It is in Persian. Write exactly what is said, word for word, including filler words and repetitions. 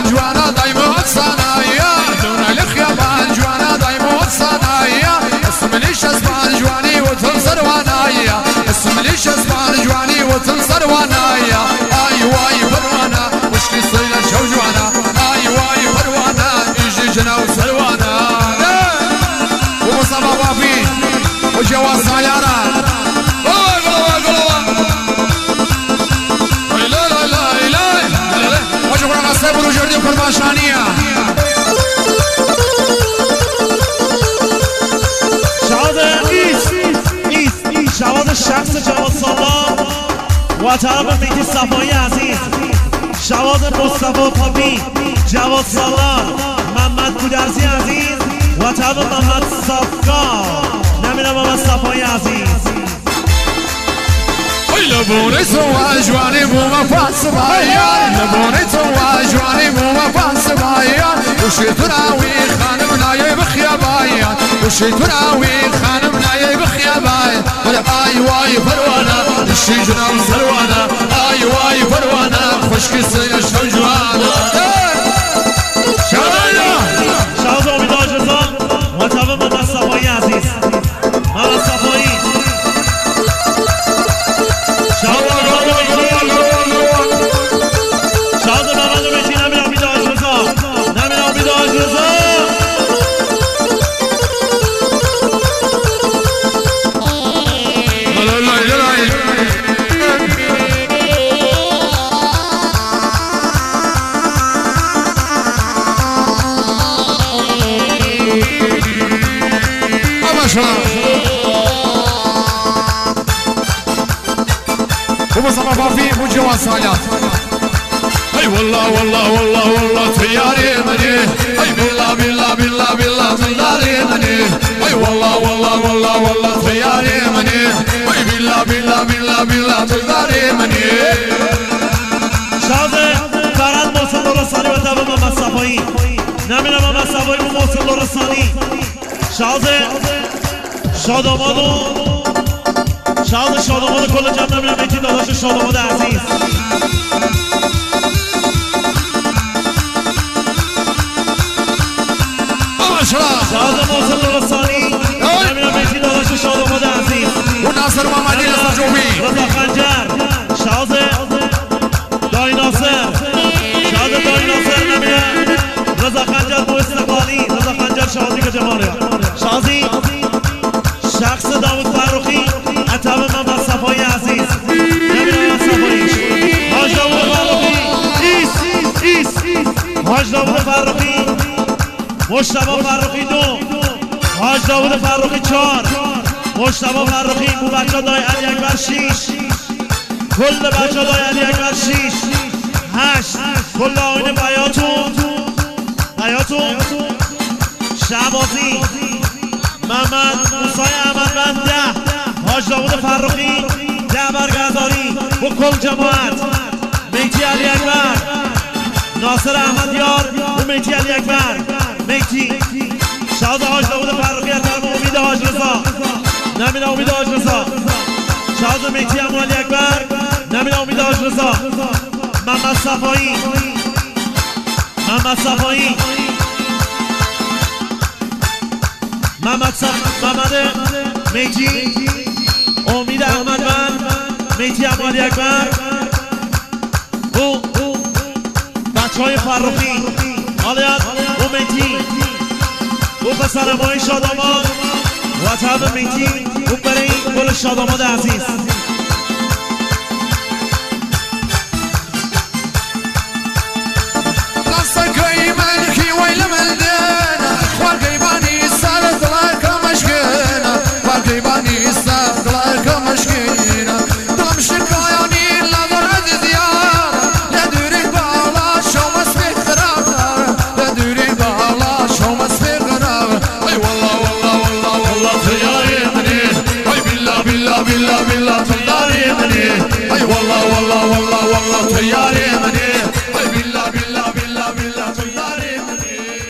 جوانا دايما صنايا دونا لخيابان جوانا دايما صنايا اسم ليش اسبان جواني وتنصر وانايا اسم ليش اسبان جواني وتنصر وانايا اي واي فروانا وش يصير شو جوانا اي واي فروانا يجي جنا وسلوانا ومصطفى وافي وجواز سيارة وشكرا السيب والجردي وكربان شانية شعاد إيس إيس إيس شعاد الشخص جواد صلاح وطرف مهدی صفایی عزیز شعاد مصطفى پاپی جواد صلاح محمد گودرزی عزیز و طرف محمد صفکار نمیدونم محمد صفایی عزیز لبوني سوا جواني مو مفاس بايا لبوني سوا جواني مو مفاس بايا وشي تراوي خانم نايي بخيا بايا وشي تراوي خانم نايي بخيا بايا اي واي فروانا الشجرة وسلوانا اي واي فروانا خشكي سيا شو جوانا شايا شاوز امید آجرزان و طبع محمد صفایی عزیز محمد صفایی ومصطفى فافي وجواز سالات اي والله والله والله والله تياري مني اي بالله بالله بالله بالله تياري مني اي والله والله والله والله تياري مني اي بالله بالله بالله بالله تياري مني شازه فراد موصل رسانی و تابع محمد صفایی نمیدونم محمد صفایی و موصل رسانی شازه شادامادو شاد شاداماد کل جمع نمیدونم ایتی داداش شاداماد عزیز شاد موصل رسانی نمیدونم ایتی داداش شاداماد عزیز و ناصر محمدی نصر جوبی رضا خنجر شاد دای ناصر شاد دای ناصر نمیدونم رضا خنجر بو استقلالی رضا خنجر شازی که جماله شازی شخص داود فروخی اتاب محمد صفایی عزیز نمیدونم محمد صفایی حاج داود فروخی ایس ایس حاج داود فروخی مجتبی فروخی دو حاج داود فروخی چهار مجتبی فروخی بو بچه دای علی اکبر شیش کل بچه دای علی اکبر شیش هشت کل آین بیاتون بیاتون شعبازی محمد موسای احمد ده حاج داود فروخی ده برگرداری با کل جماعت مهدی علی اکبر ناصر احمد یار و مهدی علی اکبر مهدی شاد حاج داود فروخی از طرف امید حاج رضا نمیدونم امید حاج رضا شاد مهدی عمو علی اکبر نمیدونم امید حاج رضا محمد صفایی محمد صفایی محمد صف محمد مهدی امید احمد من مهدی عمو علی اکبر او بچه های فروخی حالیت او مهدی او پسر مای شاداماد و طبع مهدی او برای گل شاداماد عزیز